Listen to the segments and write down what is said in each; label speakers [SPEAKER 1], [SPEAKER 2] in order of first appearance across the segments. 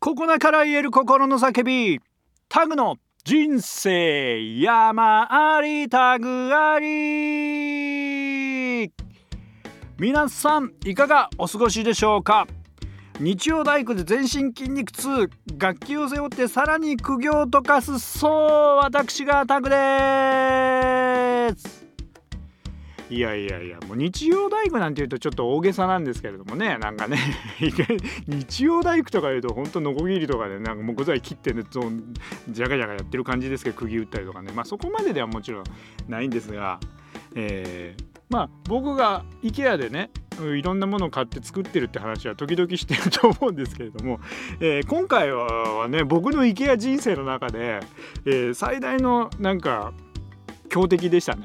[SPEAKER 1] ここだから言える心の叫び、タグの人生山ありタグあり。皆さんいかがお過ごしでしょうか。日曜大工で全身筋肉痛、楽器を背負ってさらに苦行と化す、そう私がタグです。いやもう日曜大工なんていうとちょっと大げさなんですけれどもね、なんかね日曜大工とかいうとほんとノコギリとかでなんか木材切ってね、ジャガジャガやってる感じですけど、釘打ったりとかね、そこまでではもちろんないんですが、僕が IKEA でねいろんなものを買って作ってるって話は時々してると思うんですけれども、今回はね僕の IKEA 人生の中で、最大のなんか強敵でしたね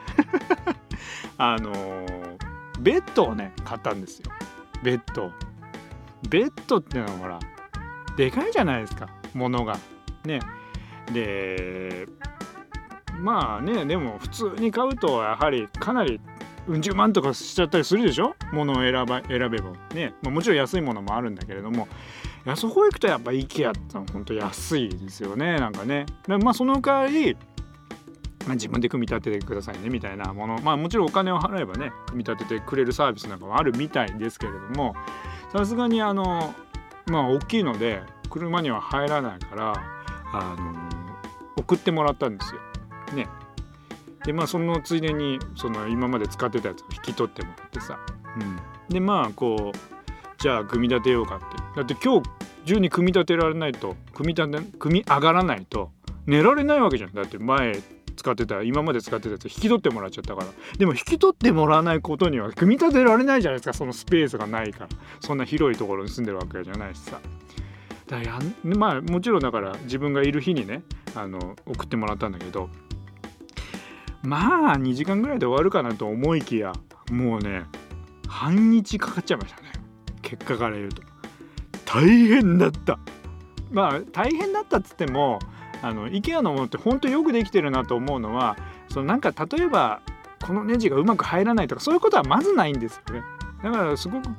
[SPEAKER 1] ベッドをね買ったんですよ。ベッドっていうのはほらでかいじゃないですか、物がね。ででも普通に買うとやはりかなりうん十万とかしちゃったりするでしょ、物を選べばね。もちろん安いものもあるんだけれども、そこ行くとやっぱ IKEA ってのは本当安いですよね、なんかね。その代わり自分で組み立ててくださいねみたいなもの、もちろんお金を払えばね組み立ててくれるサービスなんかもあるみたいですけれども、さすがに大きいので車には入らないから送ってもらったんですよね。でそのついでに今まで使ってたやつを引き取ってもらってさ、でじゃあ組み立てようかって。だって今日中に組み立てられないと組み上がらないと寝られないわけじゃん。だって今まで使ってたやつ引き取ってもらっちゃったから。でも引き取ってもらわないことには組み立てられないじゃないですか、そのスペースがないから。そんな広いところに住んでるわけじゃないしさ。だからもちろんだから自分がいる日にね送ってもらったんだけど、2時間ぐらいで終わるかなと思いきや、もうね半日かかっちゃいましたね。結果から言うと大変だった。大変だったっつってもIKEA のものって本当によくできてるなと思うのは、なんか例えばこのネジがうまく入らないとかそういうことはまずないんですよね。だからすごく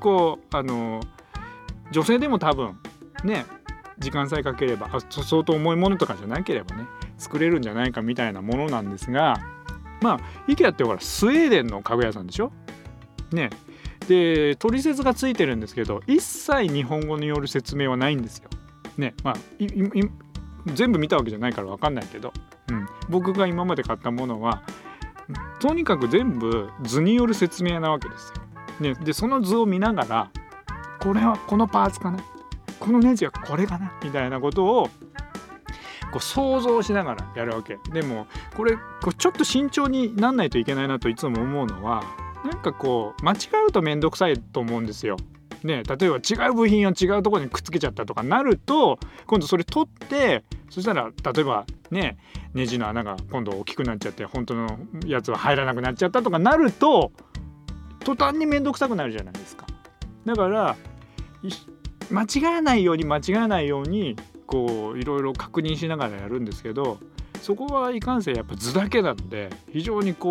[SPEAKER 1] 女性でも多分ね時間さえかければ相当重いものとかじゃなければね作れるんじゃないかみたいなものなんですが、IKEA ってほらスウェーデンの家具屋さんでしょね。で取説がついてるんですけど一切日本語による説明はないんですよね。全部見たわけじゃないから分かんないけど、僕が今まで買ったものはとにかく全部図による説明なわけですよ、ね。でその図を見ながらこれはこのパーツかな、このネジはこれかなみたいなことを想像しながらやるわけ。でもこれちょっと慎重になんないといけないなといつも思うのは、なんか間違うとめんどくさいと思うんですよね。例えば違う部品を違うところにくっつけちゃったとかなると、今度それ取ってそしたら例えばねネジの穴が今度大きくなっちゃって本当のやつは入らなくなっちゃったとかなると途端にめんどくさくなるじゃないですか。だから間違わないようにいろいろ確認しながらやるんですけど、そこはいかんせんやっぱ図だけなので非常に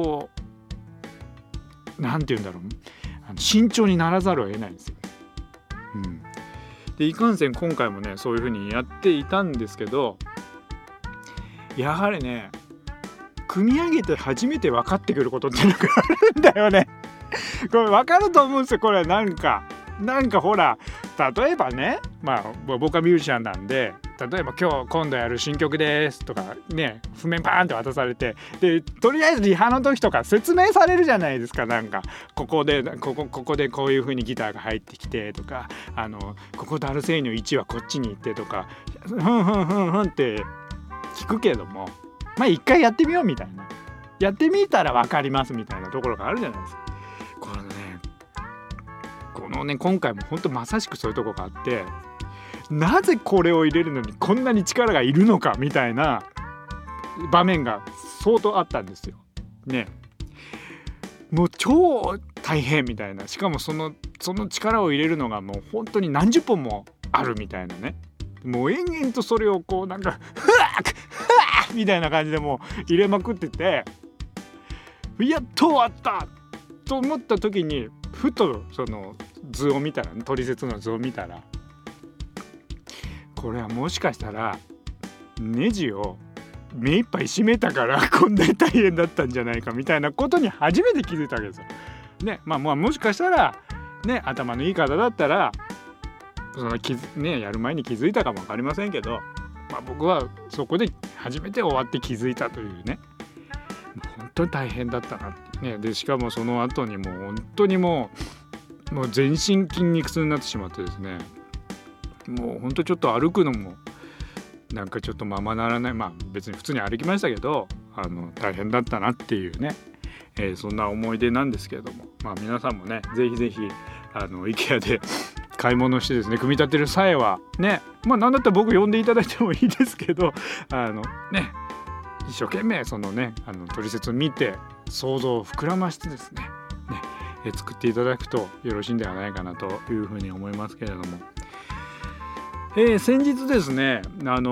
[SPEAKER 1] なんて言うんだろう、慎重にならざるを得ないんですよ。でいかんせん今回もねそういう風にやっていたんですけど、やはりね組み上げて初めて分かってくることっていうのがあるんだよねこれ分かると思うんですよ。これなんかほら例えばね、僕はミュージシャンなんで、例えば今度やる新曲ですとかね譜面パーンって渡されて、でとりあえずリハの時とか説明されるじゃないですか。なんかここでこういう風にギターが入ってきてとか、ここダルセーニョ1はこっちに行ってとかふんって聞くけども、一回やってみようみたいな、やってみたら分かりますみたいなところがあるじゃないですか。今回も本当まさしくそういうとこがあって、なぜこれを入れるのにこんなに力がいるのかみたいな場面が相当あったんですよね。もう超大変みたいな、しかもその力を入れるのがもう本当に何十本もあるみたいなね。もう延々とそれをなんかふわーみたいな感じでもう入れまくってて、やっと終わったと思った時にふとその図を見たら、ね、取説の図を見たらこれはもしかしたらネジを目いっぱい締めたからこんなに大変だったんじゃないかみたいなことに初めて気づいたわけですよ。ね、もしかしたらね頭のいい方だったらそのやる前に気づいたかも分かりませんけど、僕はそこで初めて終わって気づいたというね、本当に大変だったなってね。でしかもその後にもう本当にもう全身筋肉痛になってしまってですね、もう本当ちょっと歩くのもなんかちょっとままならない、別に普通に歩きましたけど大変だったなっていうね、そんな思い出なんですけれども、皆さんもねぜひぜひIKEA で買い物してですね、組み立てる際はね、なんだったら僕呼んでいただいてもいいですけど一生懸命そのね取説を見て想像を膨らましてですね作っていただくとよろしいんではないかなというふうに思いますけれども、先日ですね、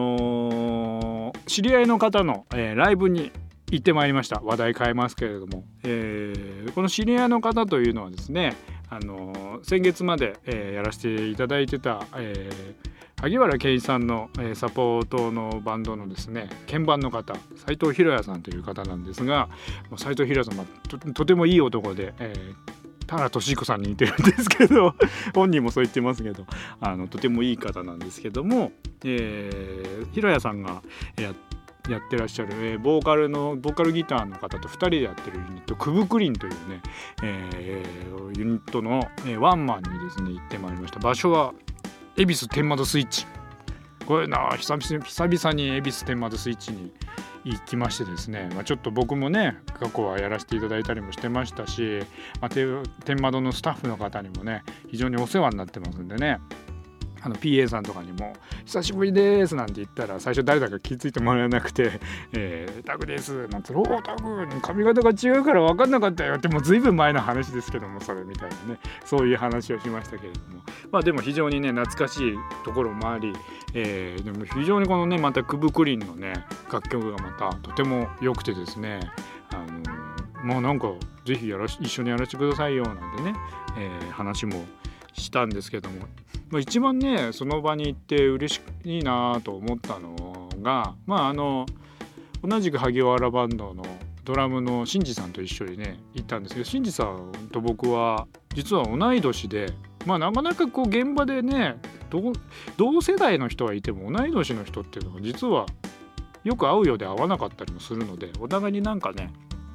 [SPEAKER 1] 知り合いの方の、ライブに行ってまいりました。話題変えますけれども、この知り合いの方というのはですね、先月まで、やらせていただいてた、萩原健一さんの、サポートのバンドのですね鍵盤の方、斉藤博也さんという方なんですが、斉藤博也さんは とてもいい男で、田原俊彦さんに似てるんですけど本人もそう言ってますけどとてもいい方なんですけども、博也さんがやってらっしゃる、ボーカルギターの方と2人でやってるユニットクブクリンというね、ユニットの、ワンマンにですね行ってまいりました。場所は恵比寿天窓スイッチ。これ久々に恵比寿天窓スイッチに行きましてですね、ちょっと僕もね過去はやらせていただいたりもしてましたし、天窓のスタッフの方にもね非常にお世話になってますんでね、PA さんとかにも久しぶりですなんて言ったら最初誰だか気づいてもらえなくて、タグですなんて、おータグ髪型が違うから分かんなかったよって、もうずいぶん前の話ですけどもそれみたいなね、そういう話をしましたけれども、でも非常にね懐かしいところもあり、でも非常にこのねまたクブクリンのね楽曲がまたとても良くてですね、なんかぜひ一緒にやらせてくださいよなんてね、話もしたんですけども、一番ねその場に行って嬉しいなと思ったのが、同じく萩原バンドのドラムのシンジさんと一緒にね行ったんですけど、シンジさんと僕は実は同い年で、なかなかこう現場でね同世代の人はいても同い年の人っていうのが実はよく会うようで会わなかったりもするので、お互いになんかね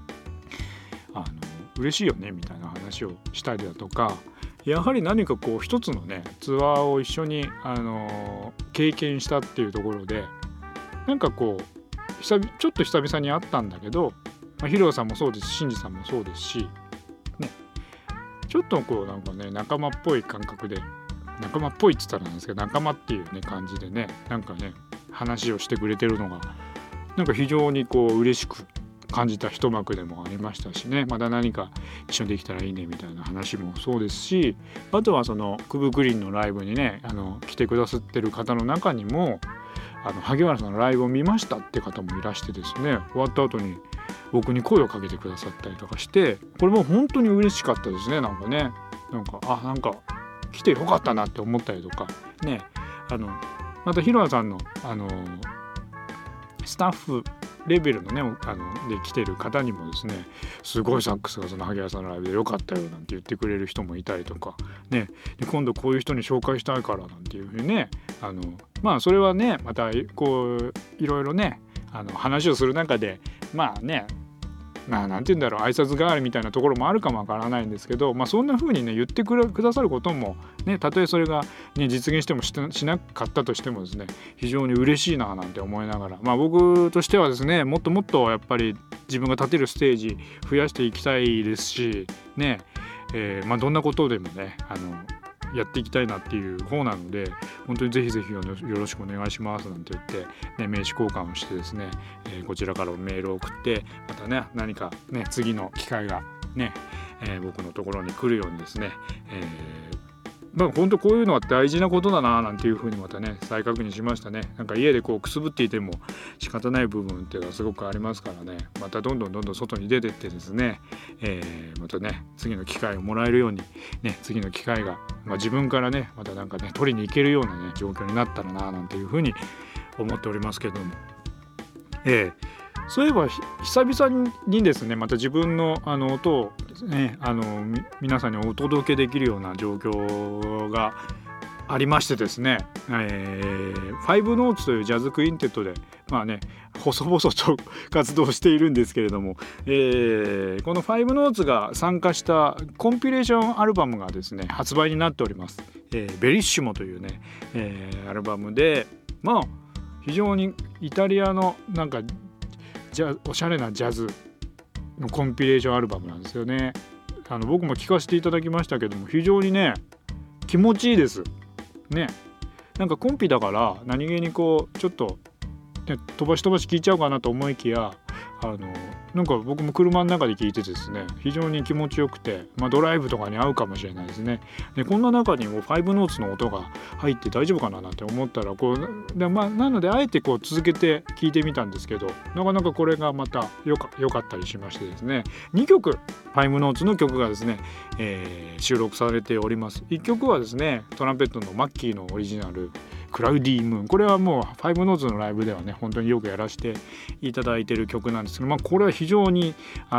[SPEAKER 1] 嬉しいよねみたいな話をしたりだとか、やはり何かこう一つのねツアーを一緒に、経験したっていうところで、なんかこうちょっと久々に会ったんだけど、ヒロさんもそうですしシンジさんもそうですしね、ちょっとこうなんかね仲間っぽい感覚で、仲間っぽいって言ったらなんですけど仲間っていうね感じでねなんかね話をしてくれてるのがなんか非常にこう嬉しく感じた一幕でもありましたしね、また何か一緒にできたらいいねみたいな話もそうですし、あとはそのクブクリンのライブにね来てくださってる方の中にも萩原さんのライブを見ましたって方もいらしてですね、終わった後に僕に声をかけてくださったりとかして、これも本当に嬉しかったですね。なんかなんか来てよかったなって思ったりとかね、またヒロさんのスタッフレベルのねで来てる方にもですね、すごいサックスがその萩原さんのライブで良かったよなんて言ってくれる人もいたりとかね、で今度こういう人に紹介したいからなんていうふうにねそれはねまたこういろいろね話をする中でなんて言うんだろう、挨拶代わりみたいなところもあるかもわからないんですけど、そんな風にね言ってくださることもね、たとえそれが、ね、実現してもしなかったとしてもですね、非常に嬉しいななんて思いながら、僕としてはですねもっともっとやっぱり自分が立てるステージ増やしていきたいですしね、どんなことでもねやっていきたいなっていう方なので、本当にぜひぜひよろしくお願いしますなんて言って、ね、名刺交換をしてですね、こちらからメールを送って、またね何かね次の機会がね、僕のところに来るようにですね、 本当こういうのは大事なことだななんていうふうにまたね再確認しましたね。なんか家でこうくすぶっていても仕方ない部分っていうのはすごくありますからね、またどんどん外に出てってですね、またね次の機会をもらえるようにね、次の機会が、自分からねまたなんかね取りに行けるようなね状況になったらななんていうふうに思っておりますけども、そういえば久々にですねまた自分の音をね皆さんにお届けできるような状況がありましてですね、5ノーツというジャズクインテットで細々と活動しているんですけれども、この5ノーツが参加したコンピレーションアルバムがですね発売になっております。ベリッシモというね、アルバムで非常にイタリアのなんかおしゃれなジャズのコンピレーションアルバムなんですよね。僕も聴かせていただきましたけども非常にね気持ちいいですね。なんかコンピだから何気にこうちょっと、ね、飛ばし聴いちゃうかなと思いきやなんか僕も車の中で聴いてですね非常に気持ちよくて、ドライブとかに合うかもしれないですね。でこんな中にも5ノーツの音が入って大丈夫かななんて思ったらなのであえてこう続けて聴いてみたんですけど、なかなかこれがまた良かったりしましてですね、2曲5ノーツの曲がですね、収録されております。1曲はですねトランペットのマッキーのオリジナルクラウディームーン、これはもう5ノーツのライブではね本当によくやらせていただいている曲なんですけど、これは非常に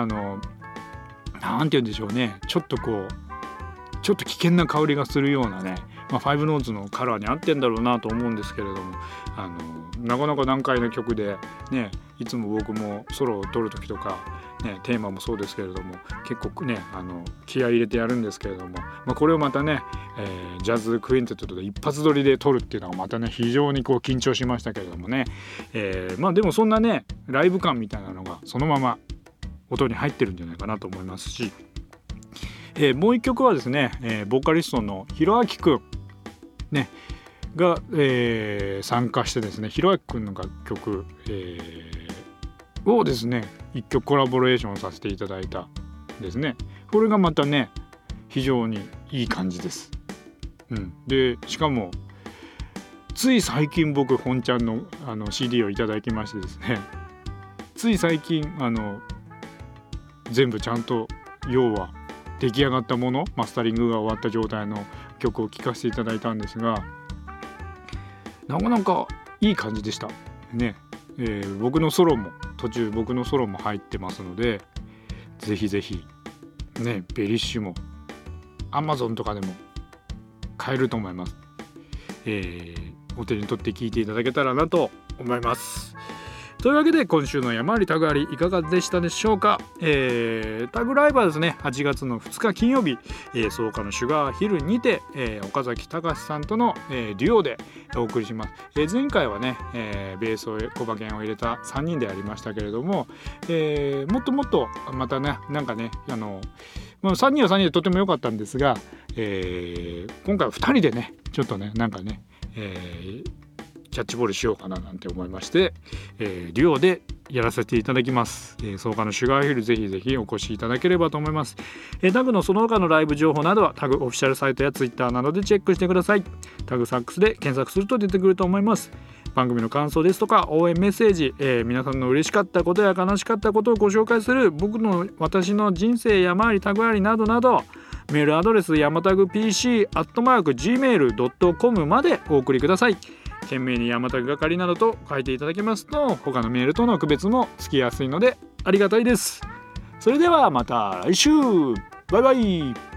[SPEAKER 1] なんて言うんでしょうね、ちょっと危険な香りがするようなね、5ノーツのカラーに合ってんだろうなと思うんですけれども、なかなか難解な曲でね、いつも僕もソロを取る時とかね、テーマもそうですけれども結構ね気合い入れてやるんですけれども、これをまたね、ジャズクインテットで一発撮りで撮るっていうのがまたね非常に緊張しましたけれどもね、でもそんなねライブ感みたいなのがそのまま音に入ってるんじゃないかなと思いますし、もう一曲はですね、ボーカリストのひろあきくんねが、参加してですね、ひろあきくんの楽曲、をですね一曲コラボレーションさせていただいたですね。これがまたね非常にいい感じです。でしかもつい最近僕本ちゃんのCD をいただきましてですね、つい最近全部ちゃんと要は出来上がったもの、マスタリングが終わった状態の曲を聴かせていただいたんですが、なかなかいい感じでしたね。僕のソロも入ってますので、ぜひぜひねベリッシュも Amazon とかでも買えると思います。お手に取って聴いていただけたらなと思います。というわけで今週の山ありタグありいかがでしたでしょうか。タグライブはですね8月の2日金曜日、草加のシュガーヒルにて、岡崎隆さんとの、デュオでお送りします。前回はね、ベースをコバケンを入れた3人でやりましたけれども、もっともっとまたねなんかね3人は3人でとても良かったんですが、今回は2人でねちょっとねなんかね、キャッチボールしようかななんて思いまして、デュオでやらせていただきます。草加のシュガーヒルぜひぜひお越しいただければと思います。タグのその他のライブ情報などはタグオフィシャルサイトやツイッターなどでチェックしてください。タグサックスで検索すると出てくると思います。番組の感想ですとか応援メッセージ、皆さんの嬉しかったことや悲しかったことをご紹介する私の人生山ありタグありなどなど、メールアドレス山タグ pc@gmail.com までお送りください。懸命に山タグ係などと書いていただけますと他のメールとの区別もつきやすいのでありがたいです。それではまた来週、バイバイ。